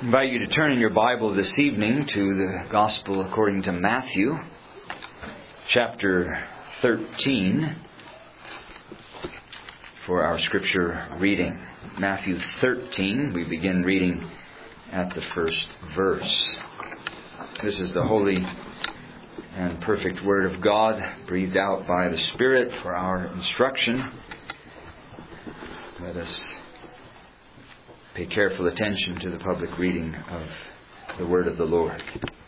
I invite you to turn in your Bible this evening to the Gospel according to Matthew, chapter 13, for our Scripture reading. Matthew 13, we begin reading at the first verse. This is the holy and perfect Word of God, breathed out by the Spirit for our instruction. Let us pay careful attention to the public reading of the Word of the Lord.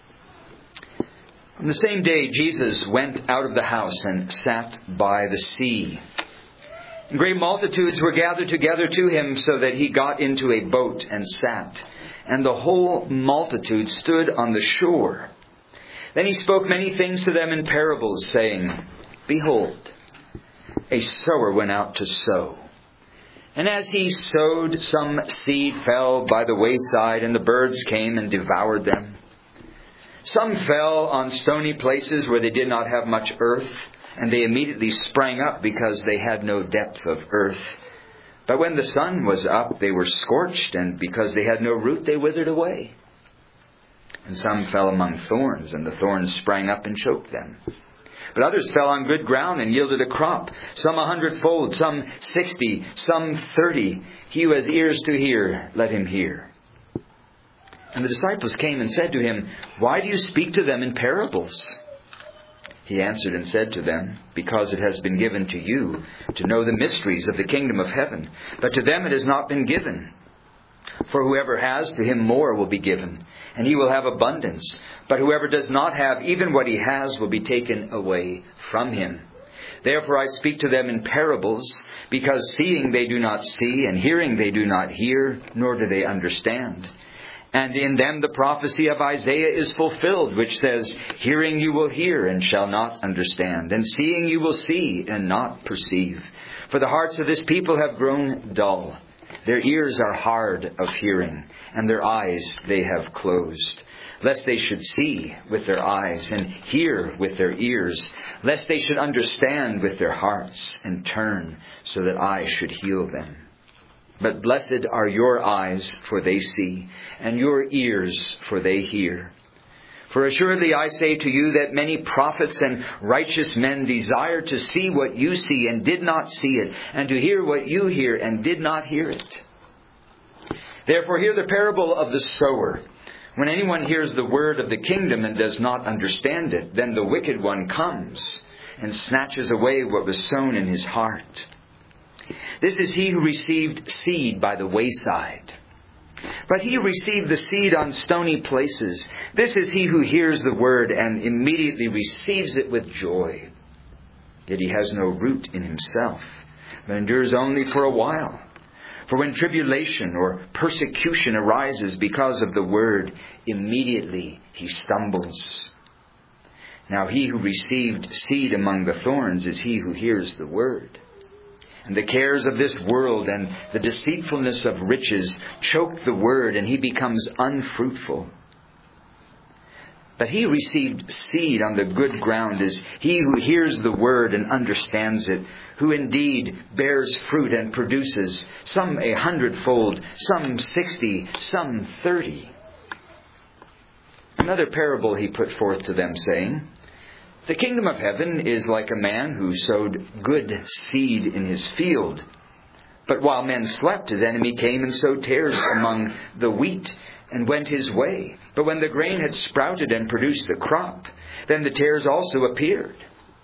On the same day, Jesus went out of the house and sat by the sea. And great multitudes were gathered together to him, so that he got into a boat and sat. And the whole multitude stood on the shore. Then he spoke many things to them in parables, saying, Behold, a sower went out to sow. And as he sowed, some seed fell by the wayside, and the birds came and devoured them. Some fell on stony places where they did not have much earth, and they immediately sprang up because they had no depth of earth. But when the sun was up, they were scorched, and because they had no root, they withered away. And some fell among thorns, and the thorns sprang up and choked them. But others fell on good ground and yielded a crop, some 100-fold, some 60, some 30. He who has ears to hear, let him hear. And the disciples came and said to him, Why do you speak to them in parables? He answered and said to them, Because it has been given to you to know the mysteries of the kingdom of heaven, but to them it has not been given. For whoever has, to him more will be given, and he will have abundance. But whoever does not have, even what he has will be taken away from him. Therefore I speak to them in parables, because seeing they do not see, and hearing they do not hear, nor do they understand. And in them the prophecy of Isaiah is fulfilled, which says, Hearing you will hear, and shall not understand, and seeing you will see, and not perceive. For the hearts of this people have grown dull. Their ears are hard of hearing, and their eyes they have closed. Lest they should see with their eyes, and hear with their ears, lest they should understand with their hearts, and turn, so that I should heal them. But blessed are your eyes, for they see, and your ears, for they hear. For assuredly I say to you that many prophets and righteous men desire to see what you see and did not see it, and to hear what you hear and did not hear it. Therefore hear the parable of the sower. When anyone hears the word of the kingdom and does not understand it, then the wicked one comes and snatches away what was sown in his heart. This is he who received seed by the wayside. But he who received the seed on stony places, this is he who hears the word and immediately receives it with joy. Yet he has no root in himself, but endures only for a while. For when tribulation or persecution arises because of the word, immediately he stumbles. Now he who received seed among the thorns is he who hears the word. And the cares of this world and the deceitfulness of riches choke the word, and he becomes unfruitful. But he who received seed on the good ground is he who hears the word and understands it, who indeed bears fruit and produces, some 100-fold, some 60, some 30. Another parable he put forth to them, saying, The kingdom of heaven is like a man who sowed good seed in his field. But while men slept, his enemy came and sowed tares among the wheat, and went his way. But when the grain had sprouted and produced the crop, then the tares also appeared.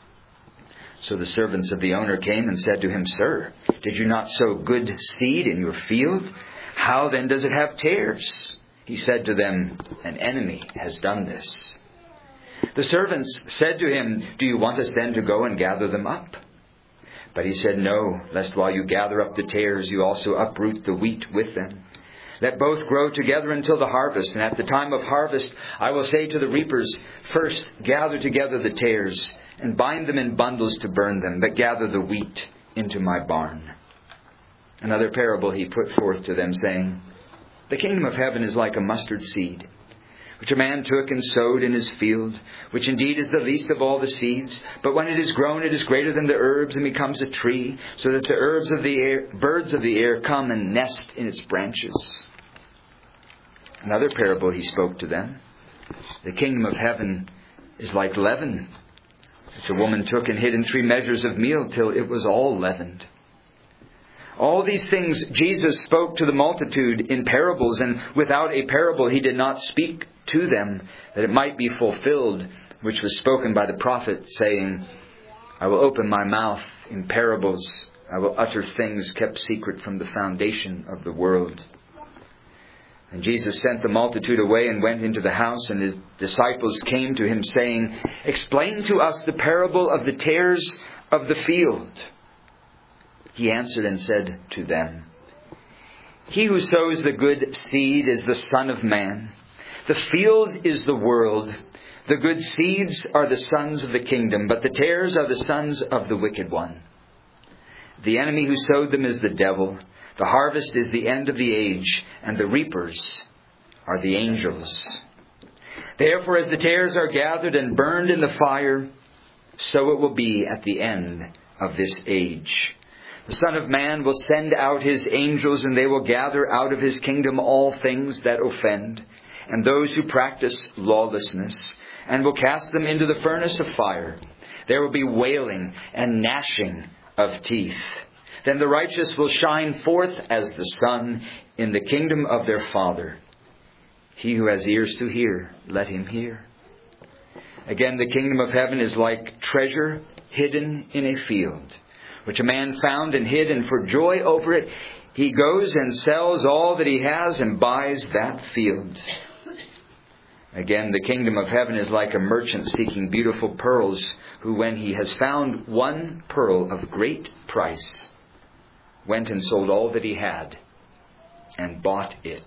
So the servants of the owner came and said to him, Sir, did you not sow good seed in your field? How then does it have tares? He said to them, An enemy has done this. The servants said to him, Do you want us then to go and gather them up? But he said, No, lest while you gather up the tares, you also uproot the wheat with them. Let both grow together until the harvest. And at the time of harvest, I will say to the reapers, First, gather together the tares, and bind them in bundles to burn them, but gather the wheat into my barn. Another parable he put forth to them, saying, The kingdom of heaven is like a mustard seed, which a man took and sowed in his field, which indeed is the least of all the seeds. But when it is grown, it is greater than the herbs and becomes a tree, so that the birds of the air come and nest in its branches. Another parable he spoke to them. The kingdom of heaven is like leaven, which a woman took and hid in 3 measures of meal till it was all leavened. All these things Jesus spoke to the multitude in parables, and without a parable he did not speak to them, that it might be fulfilled, which was spoken by the prophet, saying, I will open my mouth in parables. I will utter things kept secret from the foundation of the world. And Jesus sent the multitude away and went into the house, and his disciples came to him, saying, Explain to us the parable of the tares of the field. He answered and said to them, He who sows the good seed is the Son of Man. The field is the world. The good seeds are the sons of the kingdom, but the tares are the sons of the wicked one. The enemy who sowed them is the devil. The harvest is the end of the age, and the reapers are the angels. Therefore, as the tares are gathered and burned in the fire, so it will be at the end of this age. The Son of Man will send out his angels, and they will gather out of his kingdom all things that offend, and those who practice lawlessness, and will cast them into the furnace of fire. There will be wailing and gnashing of teeth. Then the righteous will shine forth as the sun in the kingdom of their Father. He who has ears to hear, let him hear. Again, the kingdom of heaven is like treasure hidden in a field, which a man found and hid, and for joy over it, he goes and sells all that he has and buys that field. Again, the kingdom of heaven is like a merchant seeking beautiful pearls, who, when he has found one pearl of great price, went and sold all that he had and bought it.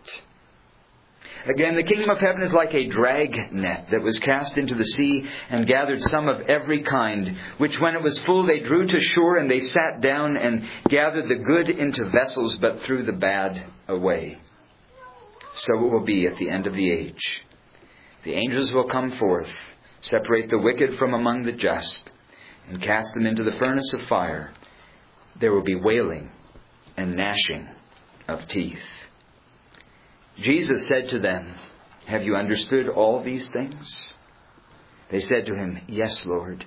Again, the kingdom of heaven is like a drag net that was cast into the sea and gathered some of every kind, which when it was full they drew to shore, and they sat down and gathered the good into vessels, but threw the bad away. So it will be at the end of the age. The angels will come forth, separate the wicked from among the just, and cast them into the furnace of fire. There will be wailing and gnashing of teeth. Jesus said to them, Have you understood all these things? They said to him, Yes, Lord.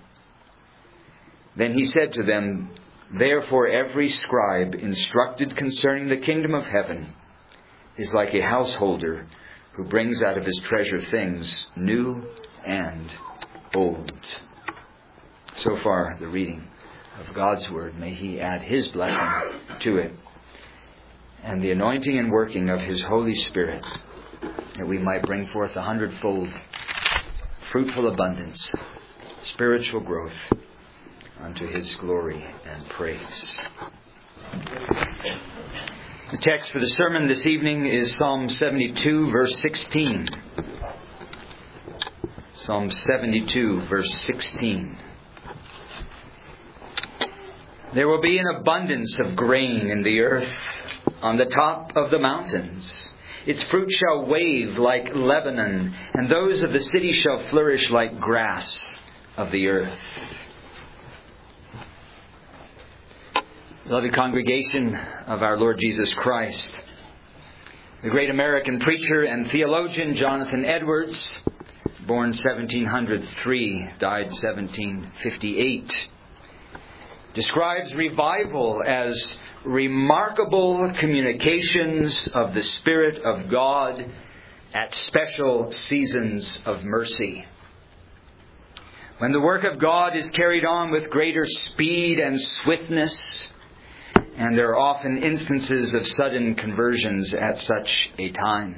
Then he said to them, Therefore every scribe instructed concerning the kingdom of heaven is like a householder who brings out of his treasure things new and old. So far, the reading of God's Word. May He add His blessing to it, and the anointing and working of His Holy Spirit, that we might bring forth 100-fold fruitful abundance, spiritual growth unto His glory and praise. The text for the sermon this evening is Psalm 72, verse 16. Psalm 72, verse 16. There will be an abundance of grain in the earth on the top of the mountains. Its fruit shall wave like Lebanon, and those of the city shall flourish like grass of the earth. Beloved congregation of our Lord Jesus Christ, the great American preacher and theologian Jonathan Edwards, born 1703, died 1758, describes revival as remarkable communications of the Spirit of God at special seasons of mercy. When the work of God is carried on with greater speed and swiftness, and there are often instances of sudden conversions at such a time.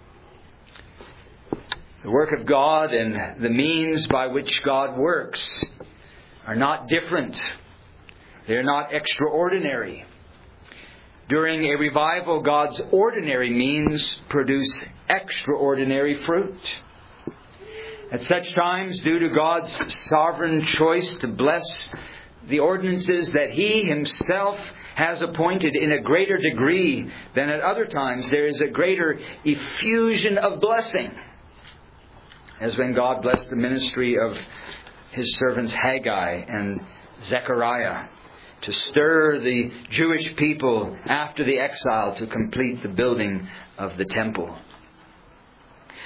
The work of God and the means by which God works are not different. They are not extraordinary. During a revival, God's ordinary means produce extraordinary fruit. At such times, due to God's sovereign choice to bless the ordinances that He Himself has appointed in a greater degree than at other times, there is a greater effusion of blessing. As when God blessed the ministry of His servants Haggai and Zechariah to stir the Jewish people after the exile to complete the building of the temple.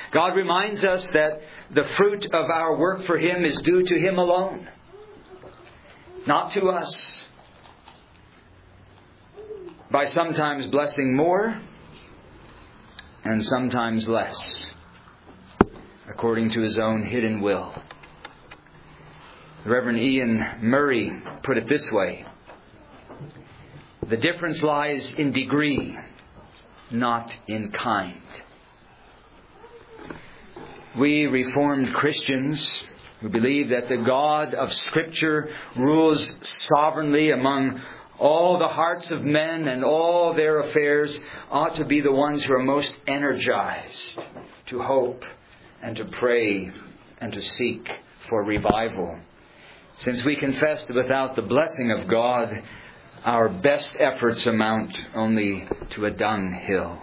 God reminds us that the fruit of our work for Him is due to Him alone, not to us. By sometimes blessing more and sometimes less, according to His own hidden will. The Reverend Ian Murray put it this way: the difference lies in degree, not in kind. We Reformed Christians who believe that the God of Scripture rules sovereignly among all the hearts of men and all their affairs ought to be the ones who are most energized to hope and to pray and to seek for revival. Since we confess that without the blessing of God, our best efforts amount only to a dunghill.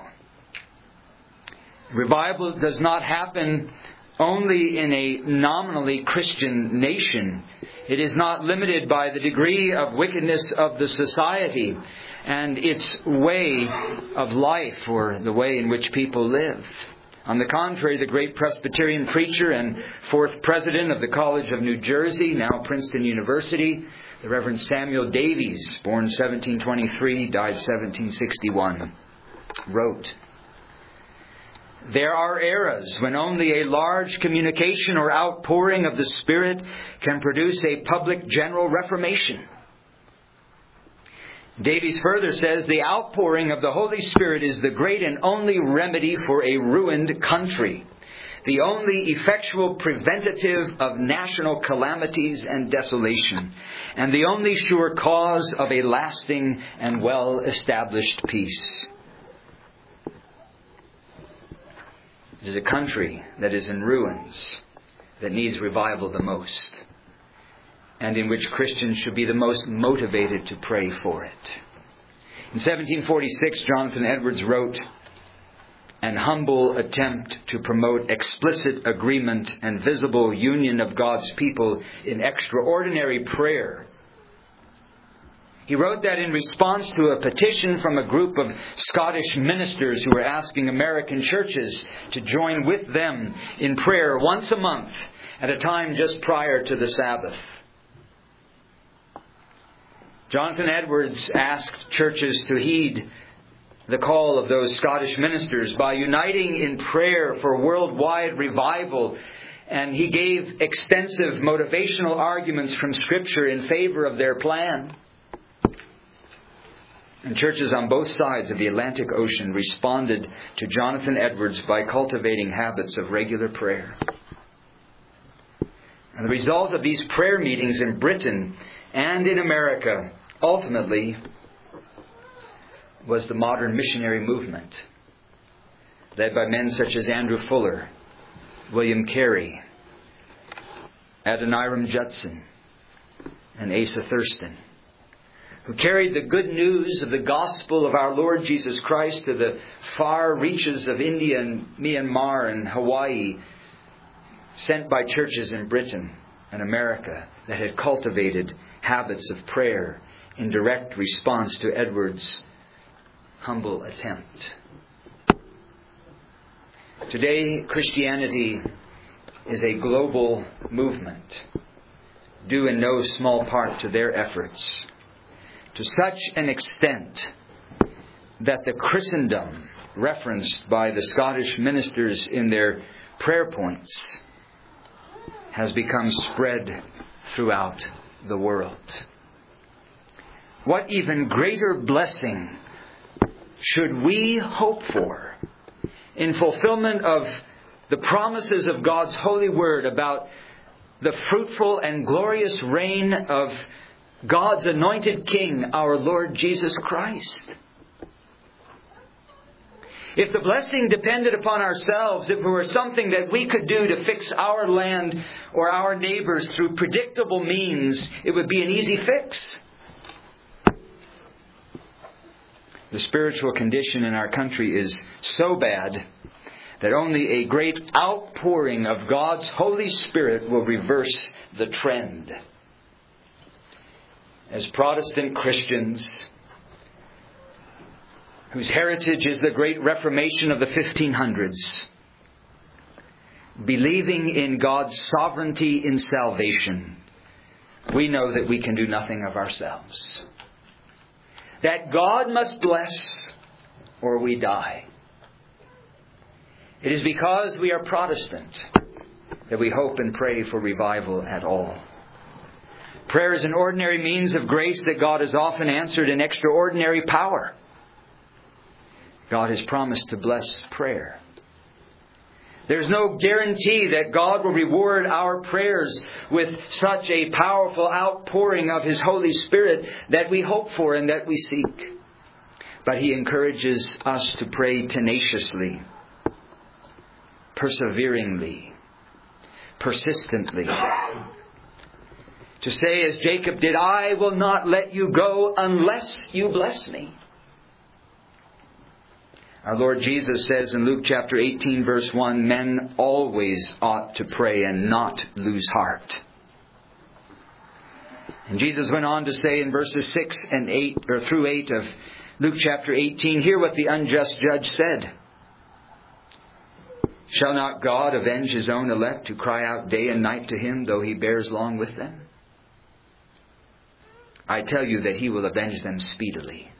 Revival does not happen only in a nominally Christian nation. It is not limited by the degree of wickedness of the society and its way of life or the way in which people live. On the contrary, the great Presbyterian preacher and fourth president of the College of New Jersey, now Princeton University, the Reverend Samuel Davies, born 1723, died 1761, wrote, "There are eras when only a large communication or outpouring of the Spirit can produce a public general reformation." Davies further says, "The outpouring of the Holy Spirit is the great and only remedy for a ruined country, the only effectual preventative of national calamities and desolation, and the only sure cause of a lasting and well-established peace." It is a country that is in ruins that needs revival the most, and in which Christians should be the most motivated to pray for it. In 1746, Jonathan Edwards wrote, "An humble attempt to promote explicit agreement and visible union of God's people in extraordinary prayer." He wrote that in response to a petition from a group of Scottish ministers who were asking American churches to join with them in prayer once a month at a time just prior to the Sabbath. Jonathan Edwards asked churches to heed the call of those Scottish ministers by uniting in prayer for worldwide revival, and he gave extensive motivational arguments from Scripture in favor of their plan. And churches on both sides of the Atlantic Ocean responded to Jonathan Edwards by cultivating habits of regular prayer. And the result of these prayer meetings in Britain and in America ultimately was the modern missionary movement, led by men such as Andrew Fuller, William Carey, Adoniram Judson, and Asa Thurston, who carried the good news of the gospel of our Lord Jesus Christ to the far reaches of India and Myanmar and Hawaii, sent by churches in Britain and America that had cultivated habits of prayer in direct response to Edwards' humble attempt. Today, Christianity is a global movement, due in no small part to their efforts, to such an extent that the Christendom referenced by the Scottish ministers in their prayer points has become spread throughout the world. What even greater blessing should we hope for in fulfillment of the promises of God's holy word about the fruitful and glorious reign of God's anointed King, our Lord Jesus Christ? If the blessing depended upon ourselves, if it were something that we could do to fix our land or our neighbors through predictable means, it would be an easy fix. The spiritual condition in our country is so bad that only a great outpouring of God's Holy Spirit will reverse the trend. As Protestant Christians, whose heritage is the great Reformation of the 1500s, believing in God's sovereignty in salvation, we know that we can do nothing of ourselves. That God must bless or we die. It is because we are Protestant that we hope and pray for revival at all. Prayer is an ordinary means of grace that God has often answered in extraordinary power. God has promised to bless prayer. There's no guarantee that God will reward our prayers with such a powerful outpouring of His Holy Spirit that we hope for and that we seek. But He encourages us to pray tenaciously, perseveringly, persistently. To say as Jacob did, I will not let you go unless you bless me. Our Lord Jesus says in Luke chapter 18 verse 1, men always ought to pray and not lose heart. And Jesus went on to say in verses 6 and 8 or through 8 of Luke chapter 18, hear what the unjust judge said. Shall not God avenge His own elect who cry out day and night to Him, though He bears long with them? I tell you that He will avenge them speedily.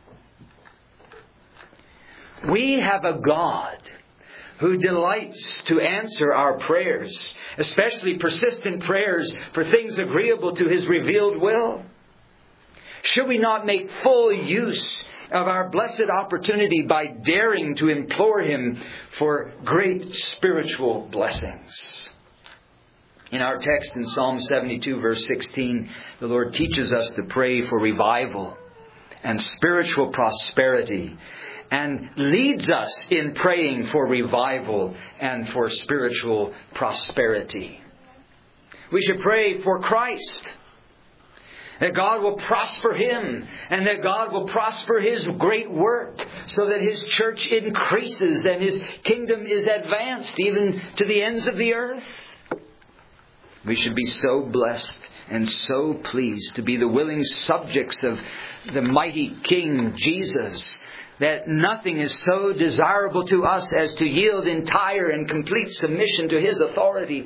We have a God who delights to answer our prayers, especially persistent prayers for things agreeable to His revealed will. Should we not make full use of our blessed opportunity by daring to implore Him for great spiritual blessings? In our text in Psalm 72 verse 16, the Lord teaches us to pray for revival and spiritual prosperity, and leads us in praying for revival and for spiritual prosperity. We should pray for Christ, that God will prosper Him and that God will prosper His great work so that His church increases and His kingdom is advanced even to the ends of the earth. We should be so blessed and so pleased to be the willing subjects of the mighty King Jesus, that nothing is so desirable to us as to yield entire and complete submission to His authority.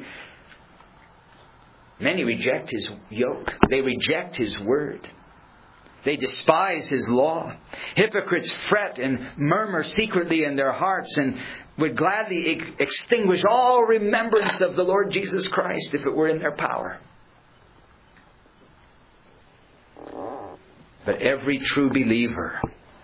Many reject His yoke. They reject His word. They despise His law. Hypocrites fret and murmur secretly in their hearts and would gladly extinguish all remembrance of the Lord Jesus Christ if it were in their power. But every true believer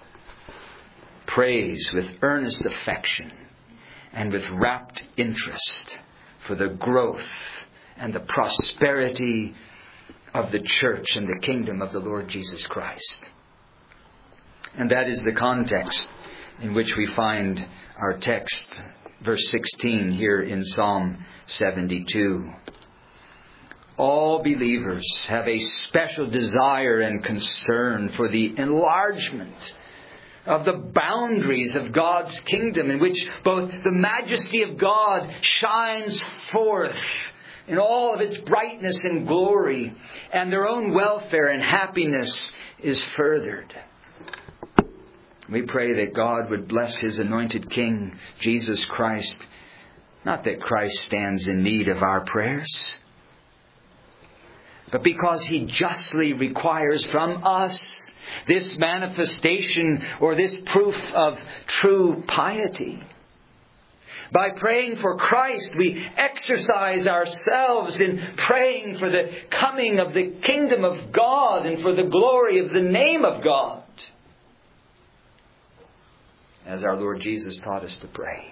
prays with earnest affection and with rapt interest for the growth and the prosperity of the church and the kingdom of the Lord Jesus Christ. And that is the context in which we find our text, verse 16 here in Psalm 72. All believers have a special desire and concern for the enlargement of the boundaries of God's kingdom, in which both the majesty of God shines forth in all of its brightness and glory, and their own welfare and happiness is furthered. We pray that God would bless His anointed King, Jesus Christ. Not that Christ stands in need of our prayers, but because He justly requires from us this manifestation or this proof of true piety. By praying for Christ, we exercise ourselves in praying for the coming of the kingdom of God and for the glory of the name of God, as our Lord Jesus taught us to pray.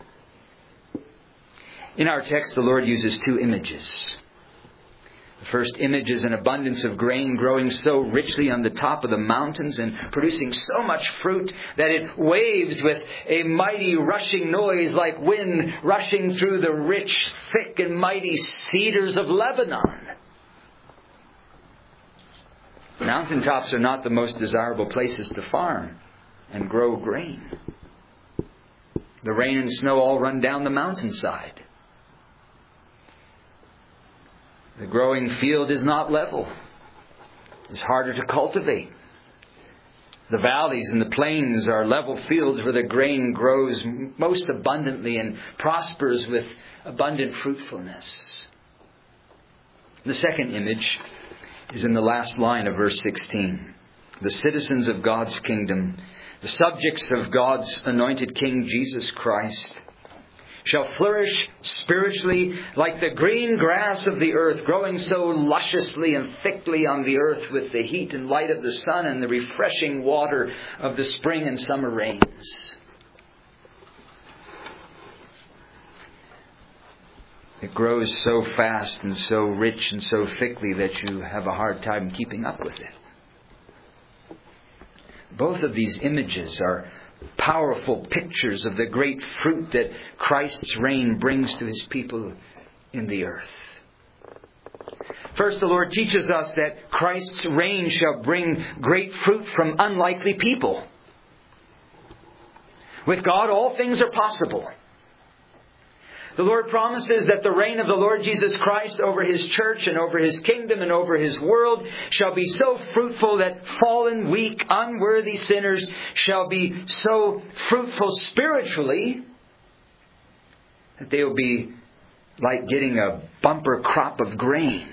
In our text, the Lord uses two images. The first image is an abundance of grain growing so richly on the top of the mountains and producing so much fruit that it waves with a mighty rushing noise like wind rushing through the rich, thick and mighty cedars of Lebanon. Mountaintops are not the most desirable places to farm and grow grain. The rain and snow all run down the mountainside. The growing field is not level. It's harder to cultivate. The valleys and the plains are level fields where the grain grows most abundantly and prospers with abundant fruitfulness. The second image is in the last line of verse 16. The citizens of God's kingdom, the subjects of God's anointed King Jesus Christ, shall flourish spiritually like the green grass of the earth, growing so lusciously and thickly on the earth with the heat and light of the sun and the refreshing water of the spring and summer rains. It grows so fast and so rich and so thickly that you have a hard time keeping up with it. Both of these images are powerful pictures of the great fruit that Christ's reign brings to His people in the earth. First, the Lord teaches us that Christ's reign shall bring great fruit from unlikely people. With God, all things are possible. The Lord promises that the reign of the Lord Jesus Christ over His church and over His kingdom and over His world shall be so fruitful that fallen, weak, unworthy sinners shall be so fruitful spiritually that they will be like getting a bumper crop of grain.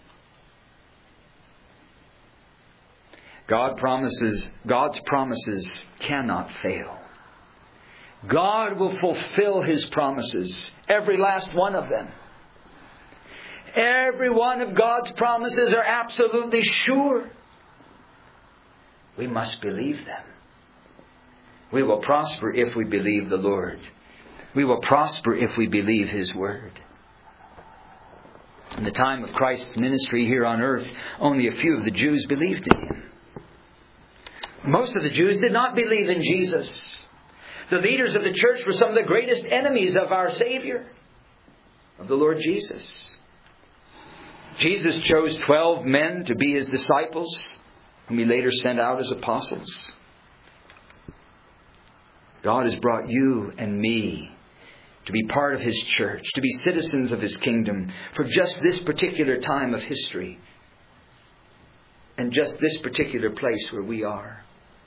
God's promises cannot fail. God will fulfill His promises, every last one of them. Every one of God's promises are absolutely sure. We must believe them. We will prosper if we believe the Lord. We will prosper if we believe His Word. In the time of Christ's ministry here on earth, only a few of the Jews believed in Him. Most of the Jews did not believe in Jesus. The leaders of the church were some of the greatest enemies of our Savior, of the Lord Jesus. Jesus chose 12 men to be His disciples, whom He later sent out as apostles. God has brought you and me to be part of His church, to be citizens of His kingdom for just this particular time of history and just this particular place where we are.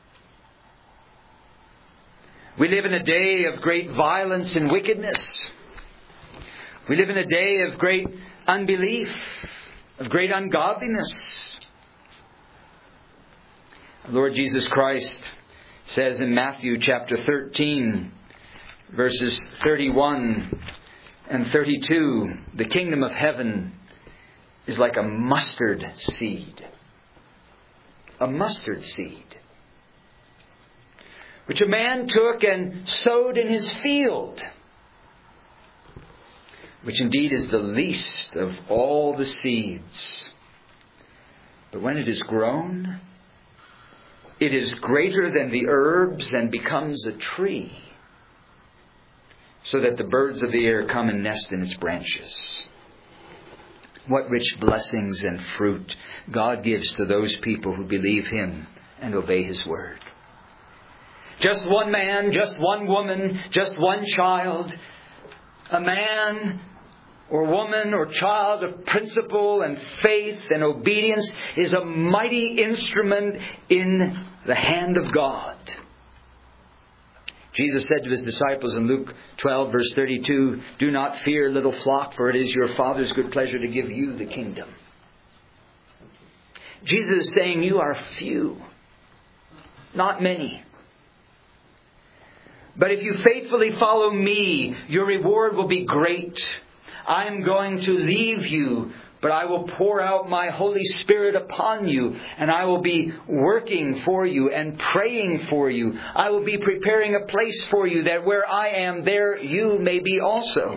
We live in a day of great violence and wickedness. We live in a day of great unbelief, of great ungodliness. The Lord Jesus Christ says in Matthew chapter 13, verses 31 and 32, the kingdom of heaven is like a mustard seed. A mustard seed, which a man took and sowed in his field, which indeed is the least of all the seeds. But when it is grown, it is greater than the herbs and becomes a tree, so that the birds of the air come and nest in its branches. What rich blessings and fruit God gives to those people who believe Him and obey His Word. Just one man, just one woman, just one child, a man or woman or child of principle and faith and obedience is a mighty instrument in the hand of God. Jesus said to His disciples in Luke 12 verse 32, "Do not fear, little flock, for it is your Father's good pleasure to give you the kingdom." Jesus is saying you are few, not many. But if you faithfully follow me, your reward will be great. I am going to leave you, but I will pour out my Holy Spirit upon you, and I will be working for you and praying for you. I will be preparing a place for you, that where I am, there you may be also.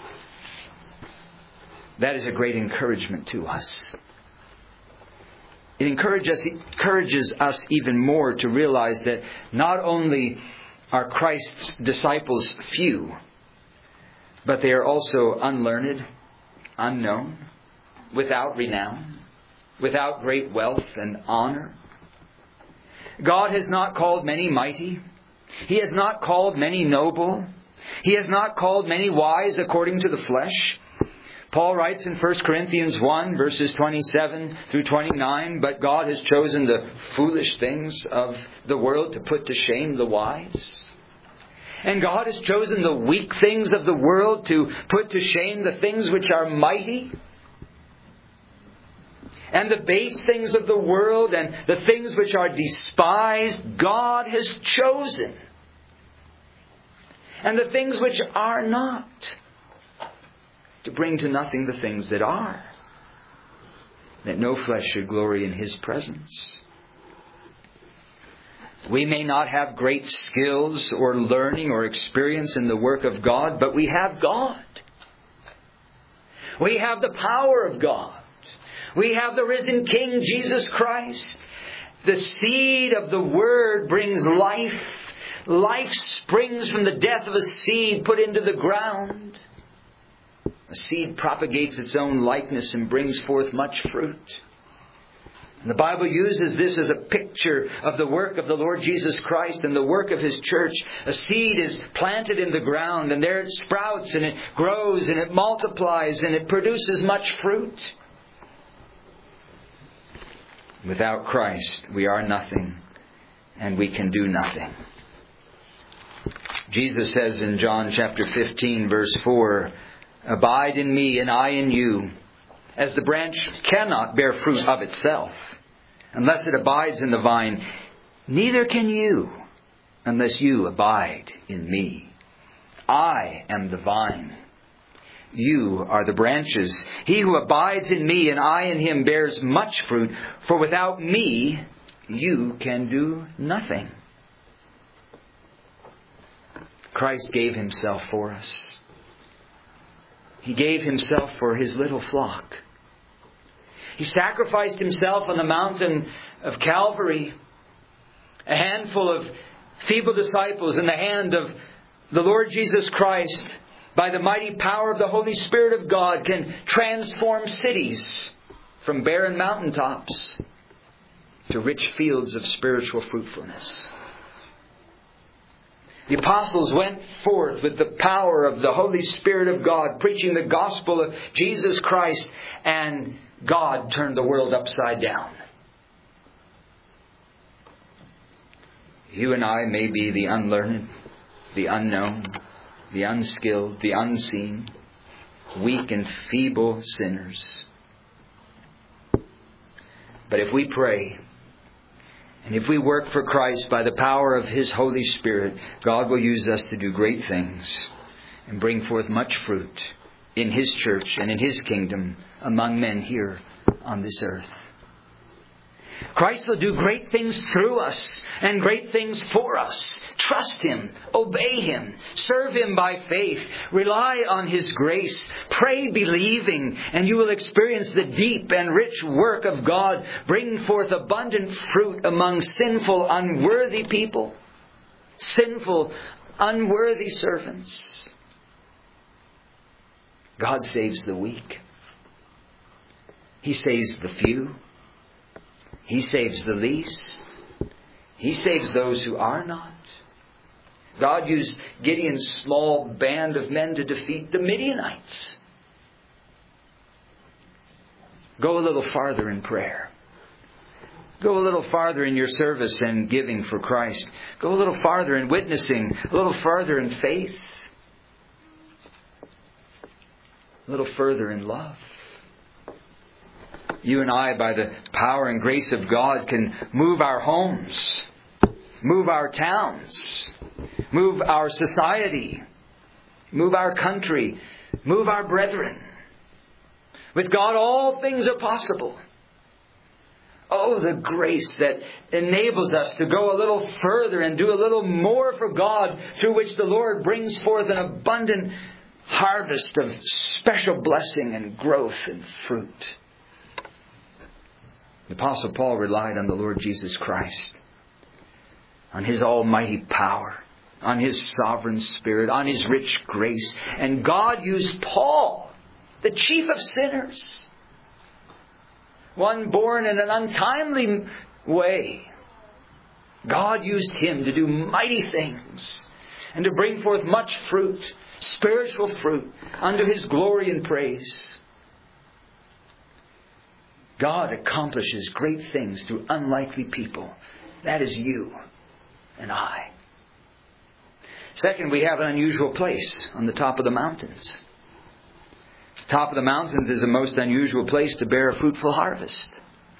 That is a great encouragement to us. It encourages us even more to realize that not only are Christ's disciples few, but they are also unlearned, unknown, without renown, without great wealth and honor. God has not called many mighty. He has not called many noble. He has not called many wise according to the flesh. Paul writes in 1 Corinthians 1, verses 27 through 29, "But God has chosen the foolish things of the world to put to shame the wise. And God has chosen the weak things of the world to put to shame the things which are mighty. And the base things of the world and the things which are despised, God has chosen. And the things which are not, to bring to nothing the things that are, that no flesh should glory in His presence." We may not have great skills or learning or experience in the work of God, but we have God. We have the power of God. We have the risen King, Jesus Christ. The seed of the Word brings life. Life springs from the death of a seed put into the ground. A seed propagates its own likeness and brings forth much fruit. And the Bible uses this as a picture of the work of the Lord Jesus Christ and the work of His church. A seed is planted in the ground, and there it sprouts and it grows and it multiplies and it produces much fruit. Without Christ, we are nothing and we can do nothing. Jesus says in John chapter 15, verse 4, "Abide in me and I in you. As the branch cannot bear fruit of itself unless it abides in the vine, neither can you unless you abide in me. I am the vine. You are the branches. He who abides in me and I in him bears much fruit, for without me you can do nothing." Christ gave Himself for us. He gave Himself for His little flock. He sacrificed Himself on the mountain of Calvary. A handful of feeble disciples in the hand of the Lord Jesus Christ, by the mighty power of the Holy Spirit of God, can transform cities from barren mountaintops to rich fields of spiritual fruitfulness. The apostles went forth with the power of the Holy Spirit of God, preaching the gospel of Jesus Christ, and God turned the world upside down. You and I may be the unlearned, the unknown, the unskilled, the unseen, weak and feeble sinners. But if we pray, and if we work for Christ by the power of His Holy Spirit, God will use us to do great things and bring forth much fruit in His church and in His kingdom among men here on this earth. Christ will do great things through us and great things for us. Trust Him, obey Him, serve Him by faith, rely on His grace, pray believing, and you will experience the deep and rich work of God bring forth abundant fruit among sinful, unworthy people, sinful, unworthy servants. God saves the weak. He saves the few. He saves the least. He saves those who are not. God used Gideon's small band of men to defeat the Midianites. Go a little farther in prayer. Go a little farther in your service and giving for Christ. Go a little farther in witnessing. A little farther in faith. A little further in love. You and I, by the power and grace of God, can move our homes, move our towns, move our society, move our country, move our brethren. With God, all things are possible. Oh, the grace that enables us to go a little further and do a little more for God, through which the Lord brings forth an abundant harvest of special blessing and growth and fruit. The Apostle Paul relied on the Lord Jesus Christ, on His almighty power, on His sovereign Spirit, on His rich grace. And God used Paul, the chief of sinners, one born in an untimely way. God used him to do mighty things and to bring forth much fruit, spiritual fruit, unto His glory and praise. God accomplishes great things through unlikely people. That is you and I. Second, we have an unusual place on the top of the mountains. The top of the mountains is a most unusual place to bear a fruitful harvest.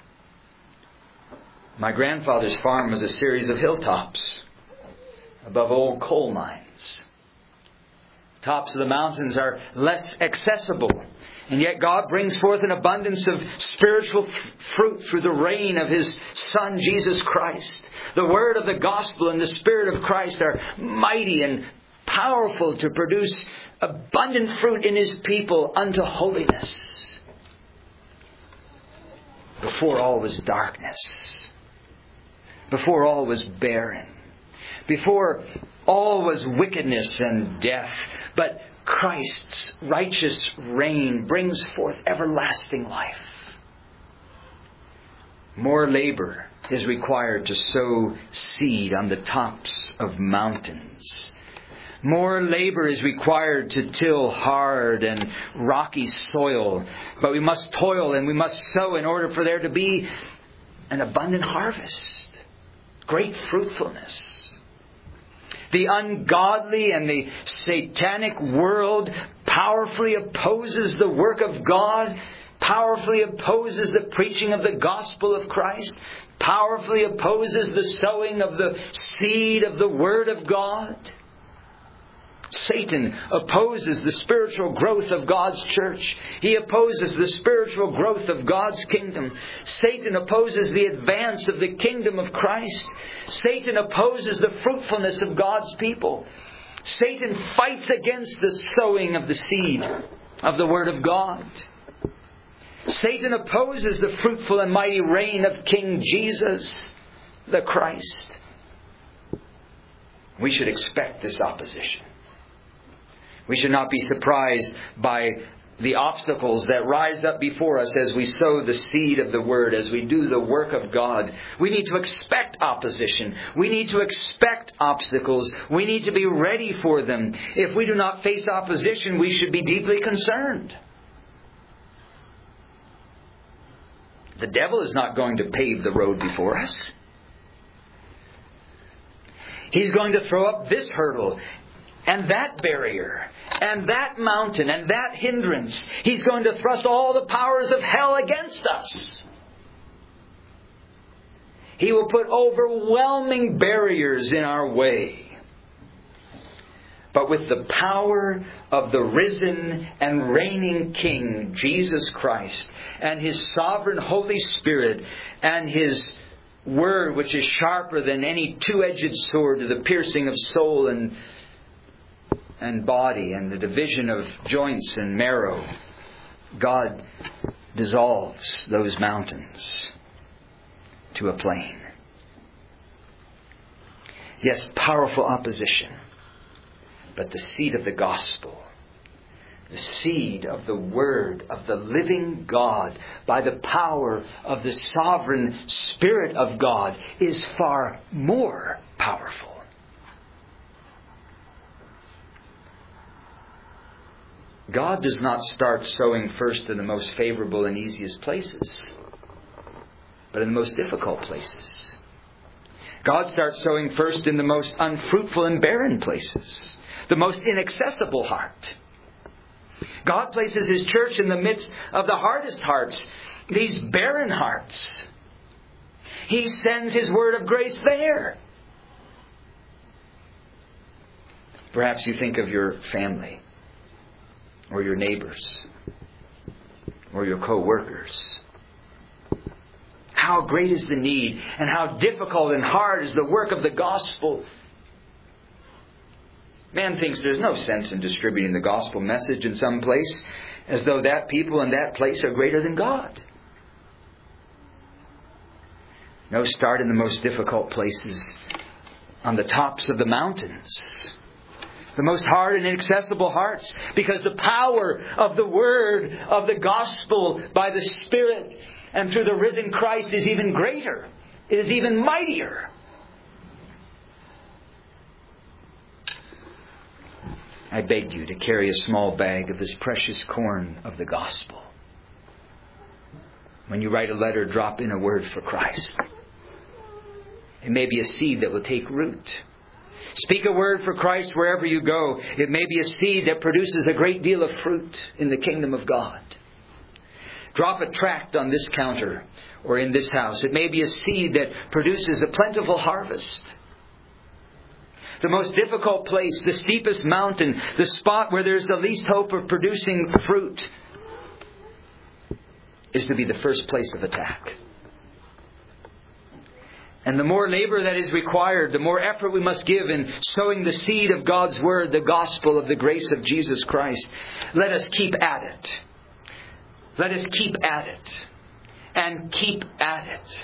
My grandfather's farm was a series of hilltops above old coal mines. Tops of the mountains are less accessible. And yet God brings forth an abundance of spiritual fruit through the reign of His Son, Jesus Christ. The Word of the Gospel and the Spirit of Christ are mighty and powerful to produce abundant fruit in His people unto holiness. Before all was darkness. Before all was barren. Before all was wickedness and death. But Christ's righteous reign brings forth everlasting life. More labor is required to sow seed on the tops of mountains. More labor is required to till hard and rocky soil. But we must toil and we must sow in order for there to be an abundant harvest. Great fruitfulness. The ungodly and the satanic world powerfully opposes the work of God, powerfully opposes the preaching of the gospel of Christ, powerfully opposes the sowing of the seed of the Word of God. Satan opposes the spiritual growth of God's church. He opposes the spiritual growth of God's kingdom. Satan opposes the advance of the kingdom of Christ. Satan opposes the fruitfulness of God's people. Satan fights against the sowing of the seed of the Word of God. Satan opposes the fruitful and mighty reign of King Jesus, the Christ. We should expect this opposition. We should not be surprised by the obstacles that rise up before us as we sow the seed of the Word, as we do the work of God. We need to expect opposition. We need to expect obstacles. We need to be ready for them. If we do not face opposition, we should be deeply concerned. The devil is not going to pave the road before us. He's going to throw up this hurdle and that barrier, and that mountain, and that hindrance. He's going to thrust all the powers of hell against us. He will put overwhelming barriers in our way. But with the power of the risen and reigning King, Jesus Christ, and His sovereign Holy Spirit, and His Word, which is sharper than any two-edged sword to the piercing of soul and body and the division of joints and marrow, God dissolves those mountains to a plain. Yes, powerful opposition, but the seed of the gospel, the seed of the Word of the living God, by the power of the sovereign Spirit of God, is far more powerful. God does not start sowing first in the most favorable and easiest places, but in the most difficult places. God starts sowing first in the most unfruitful and barren places, the most inaccessible heart. God places His church in the midst of the hardest hearts, these barren hearts. He sends His word of grace there. Perhaps you think of your family, or your neighbors, or your co-workers. How great is the need, and how difficult and hard is the work of the gospel. Man thinks there's no sense in distributing the gospel message in some place, as though that people in that place are greater than God. No, start in the most difficult places, on the tops of the mountains. The most hard and inaccessible hearts, because the power of the Word of the gospel by the Spirit and through the risen Christ is even greater. It is even mightier. I beg you to carry a small bag of this precious corn of the gospel. When you write a letter, drop in a word for Christ. It may be a seed that will take root. Speak a word for Christ wherever you go. It may be a seed that produces a great deal of fruit in the kingdom of God. Drop a tract on this counter or in this house. It may be a seed that produces a plentiful harvest. The most difficult place, the steepest mountain, the spot where there's the least hope of producing fruit, is to be the first place of attack. And the more labor that is required, the more effort we must give in sowing the seed of God's Word, the gospel of the grace of Jesus Christ. Let us keep at it. Let us keep at it. And keep at it.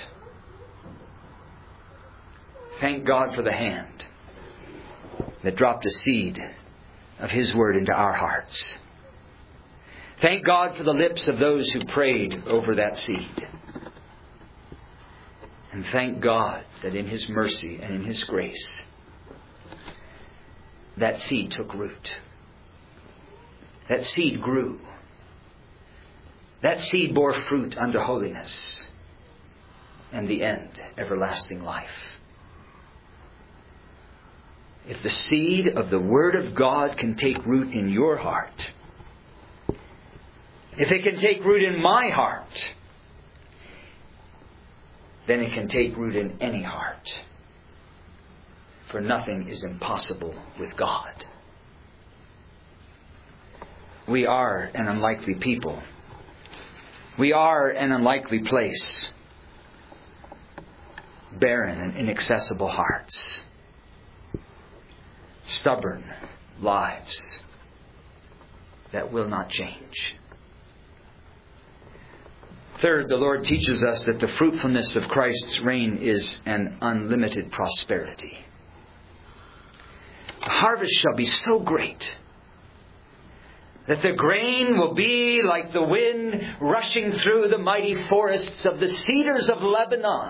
Thank God for the hand that dropped a seed of His Word into our hearts. Thank God for the lips of those who prayed over that seed. And thank God that in His mercy and in His grace, that seed took root. That seed grew. That seed bore fruit unto holiness. And the end, everlasting life. If the seed of the Word of God can take root in your heart, if it can take root in my heart, then it can take root in any heart. For nothing is impossible with God. We are an unlikely people. We are an unlikely place. Barren and inaccessible hearts. Stubborn lives that will not change. Third, the Lord teaches us that the fruitfulness of Christ's reign is an unlimited prosperity. The harvest shall be so great that the grain will be like the wind rushing through the mighty forests of the cedars of Lebanon.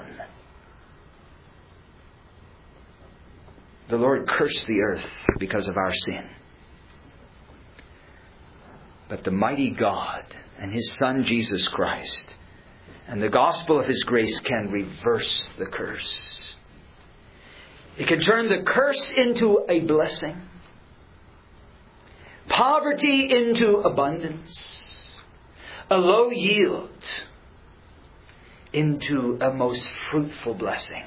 The Lord cursed the earth because of our sin. But the mighty God and His Son Jesus Christ and the gospel of His grace can reverse the curse. It can turn the curse into a blessing. Poverty into abundance. A low yield into a most fruitful blessing.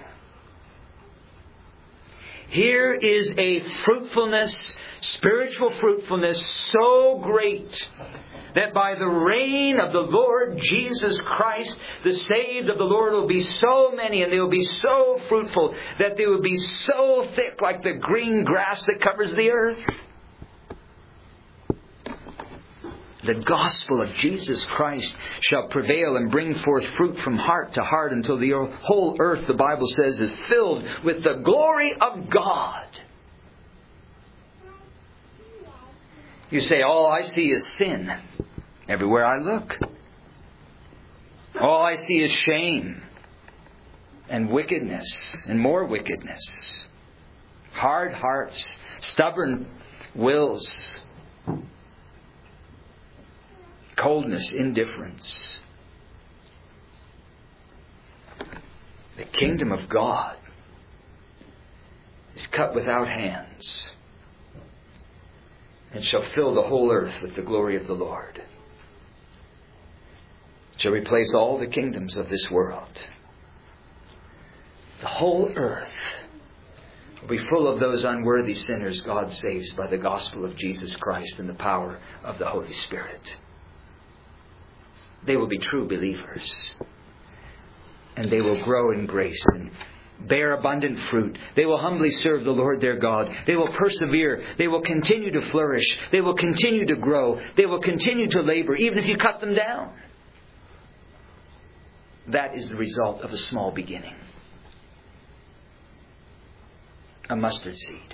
Here is a fruitfulness, spiritual fruitfulness so great that by the reign of the Lord Jesus Christ, the saved of the Lord will be so many and they will be so fruitful that they will be so thick like the green grass that covers the earth. The gospel of Jesus Christ shall prevail and bring forth fruit from heart to heart until the whole earth, the Bible says, is filled with the glory of God. You say, all I see is sin everywhere I look. All I see is shame and wickedness and more wickedness. Hard hearts, stubborn wills, coldness, indifference. The kingdom of God is cut without hands and shall fill the whole earth with the glory of the Lord. It shall replace all the kingdoms of this world. The whole earth will be full of those unworthy sinners God saves by the gospel of Jesus Christ and the power of the Holy Spirit. They will be true believers. And they will grow in grace and bear abundant fruit. They will humbly serve the Lord their God. They will persevere. They will continue to flourish. They will continue to grow. They will continue to labor, even if you cut them down. That is the result of a small beginning. A mustard seed.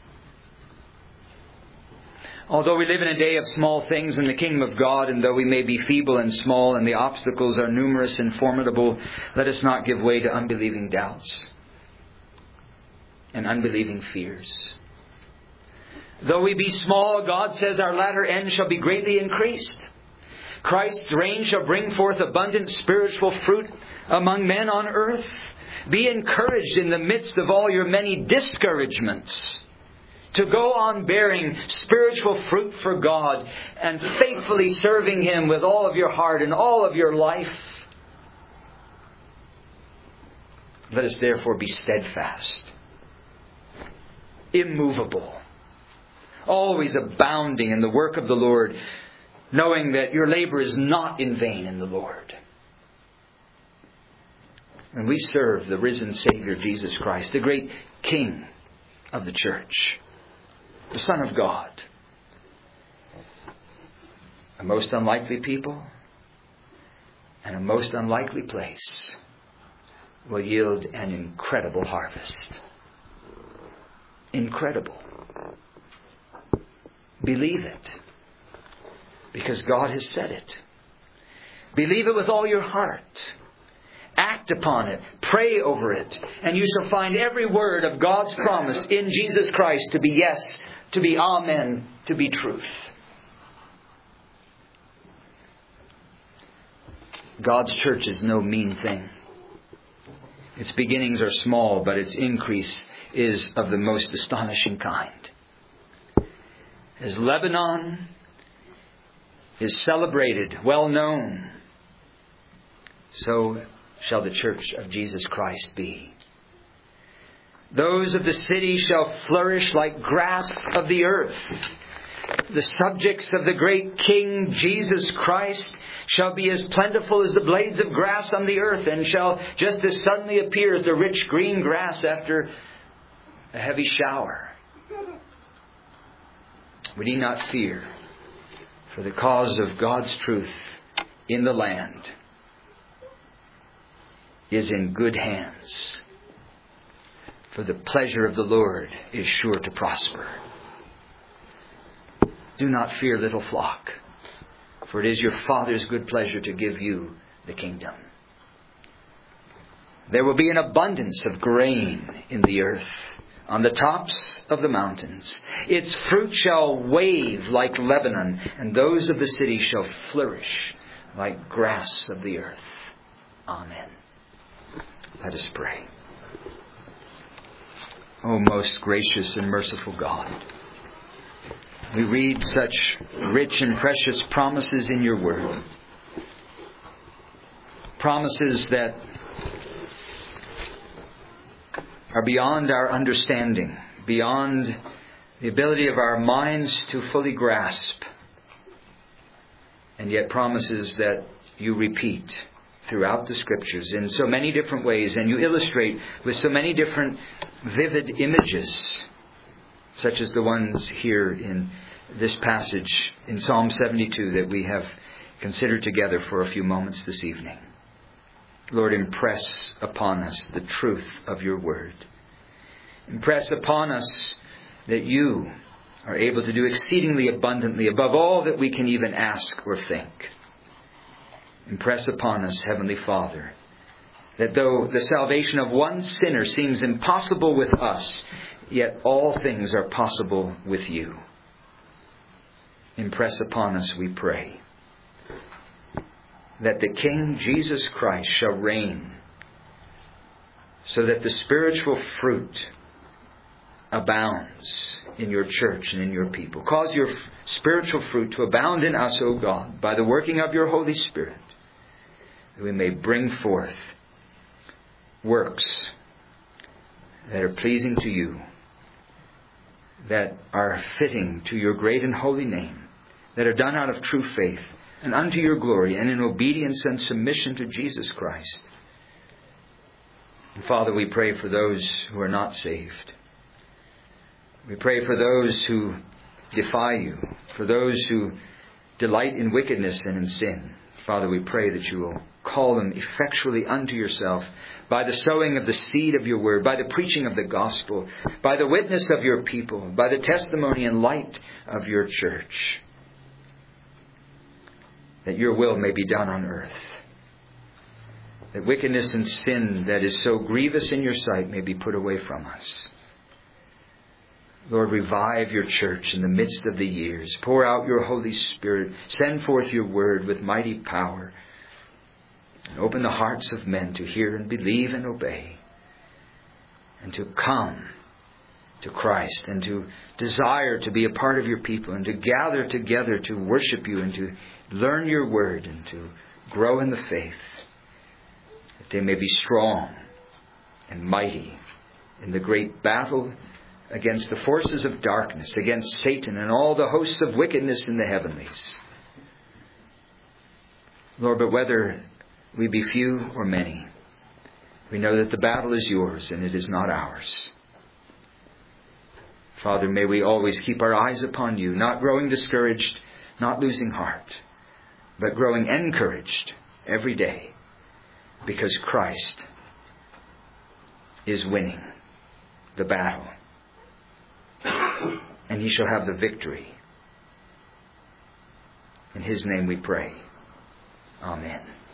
Although we live in a day of small things in the kingdom of God, and though we may be feeble and small and the obstacles are numerous and formidable, let us not give way to unbelieving doubts and unbelieving fears. Though we be small, God says our latter end shall be greatly increased. Christ's reign shall bring forth abundant spiritual fruit among men on earth. Be encouraged in the midst of all your many discouragements to go on bearing spiritual fruit for God and faithfully serving Him with all of your heart and all of your life. Let us therefore be steadfast, immovable, always abounding in the work of the Lord, knowing that your labor is not in vain in the Lord. And we serve the risen Savior Jesus Christ, the great King of the church, the Son of God. A most unlikely people and a most unlikely place will yield an incredible harvest. Incredible. Believe it, because God has said it. Believe it with all your heart. Act upon it. Pray over it. And you shall find every word of God's promise in Jesus Christ to be yes, to be amen, to be truth. God's church is no mean thing. Its beginnings are small, but its increase is of the most astonishing kind. As Lebanon is celebrated, well known, so shall the church of Jesus Christ be. Those of the city shall flourish like grass of the earth. The subjects of the great King Jesus Christ shall be as plentiful as the blades of grass on the earth, and shall just as suddenly appear as the rich green grass after a heavy shower. We need not fear, for the cause of God's truth in the land is in good hands. For the pleasure of the Lord is sure to prosper. Do not fear, little flock, for it is your Father's good pleasure to give you the kingdom. There will be an abundance of grain in the earth, on the tops of the mountains. Its fruit shall wave like Lebanon, and those of the city shall flourish like grass of the earth. Amen. Let us pray. O most gracious and merciful God, we read such rich and precious promises in your word. Promises that are beyond our understanding, beyond the ability of our minds to fully grasp. And yet promises that you repeat throughout the Scriptures in so many different ways, and you illustrate with so many different vivid images, such as the ones here in this passage in Psalm 72 that we have considered together for a few moments this evening. Lord, impress upon us the truth of your word. Impress upon us that you are able to do exceedingly abundantly above all that we can even ask or think. Impress upon us, Heavenly Father, that though the salvation of one sinner seems impossible with us, yet all things are possible with you. Impress upon us, we pray, that the King Jesus Christ shall reign, so that the spiritual fruit abounds in your church and in your people. Cause your spiritual fruit to abound in us, O God, by the working of your Holy Spirit, that we may bring forth works that are pleasing to you, that are fitting to your great and holy name, that are done out of true faith and unto your glory and in obedience and submission to Jesus Christ. And Father, we pray for those who are not saved. We pray for those who defy you, for those who delight in wickedness and in sin. Father, we pray that you will call them effectually unto yourself by the sowing of the seed of your word, by the preaching of the gospel, by the witness of your people, by the testimony and light of your church, that your will may be done on earth, that wickedness and sin that is so grievous in your sight may be put away from us. Lord, revive your church in the midst of the years. Pour out your Holy Spirit. Send forth your word with mighty power. And open the hearts of men to hear and believe and obey. And to come to Christ and to desire to be a part of your people and to gather together to worship you and to learn your word and to grow in the faith. That they may be strong and mighty in the great battle against the forces of darkness, against Satan and all the hosts of wickedness in the heavenlies. Lord, but whether we be few or many, we know that the battle is yours and it is not ours. Father, may we always keep our eyes upon you, not growing discouraged, not losing heart, but growing encouraged every day, because Christ is winning the battle. And he shall have the victory. In his name we pray. Amen.